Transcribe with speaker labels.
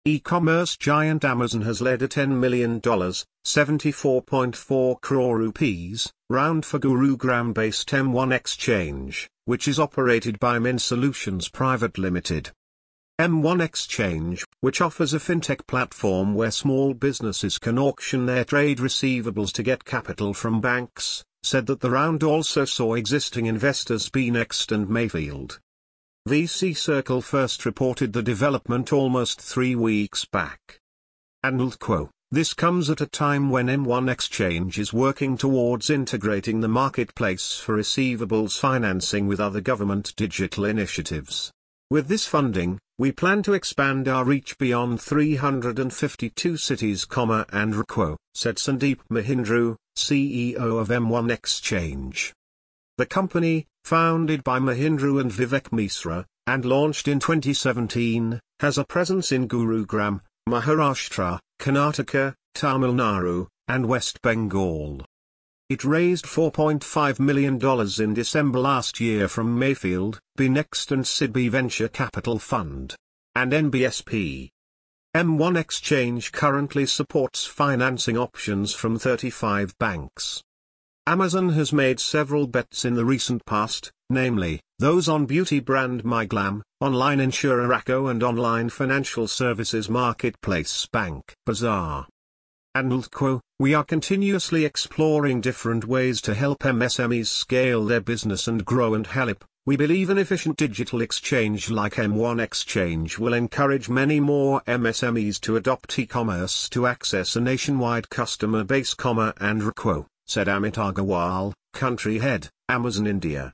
Speaker 1: E-commerce giant Amazon has led a $10 million, 74.4 crore rupees, round for Gurugram-based M1 Exchange, which is operated by Min Solutions Private Limited. M1 Exchange, which offers a fintech platform where small businesses can auction their trade receivables to get capital from banks, said that the round also saw existing investors Bnext and Mayfield. VC Circle first reported the development almost 3 weeks back. And this comes at a time when M1 Exchange is working towards integrating the marketplace for receivables financing with other government digital initiatives. With this funding, we plan to expand our reach beyond 352 cities, and said Sandeep Mahindru, CEO of M1 Exchange. The company, founded by Mahindru and Vivek Misra, and launched in 2017, has a presence in Gurugram, Maharashtra, Karnataka, Tamil Nadu, and West Bengal. It raised $4.5 million in December last year from Mayfield, Bnext and SIDBI Venture Capital Fund, and NBSP. M1 Exchange currently supports financing options from 35 banks. Amazon has made several bets in the recent past, namely, those on beauty brand MyGlam, online insurer Acko and online financial services marketplace Bank Bazaar. And we are continuously exploring different ways to help MSMEs scale their business and grow and help. We believe an efficient digital exchange like M1 Exchange will encourage many more MSMEs to adopt e-commerce to access a nationwide customer base, and said Amit Agarwal, country head, Amazon India.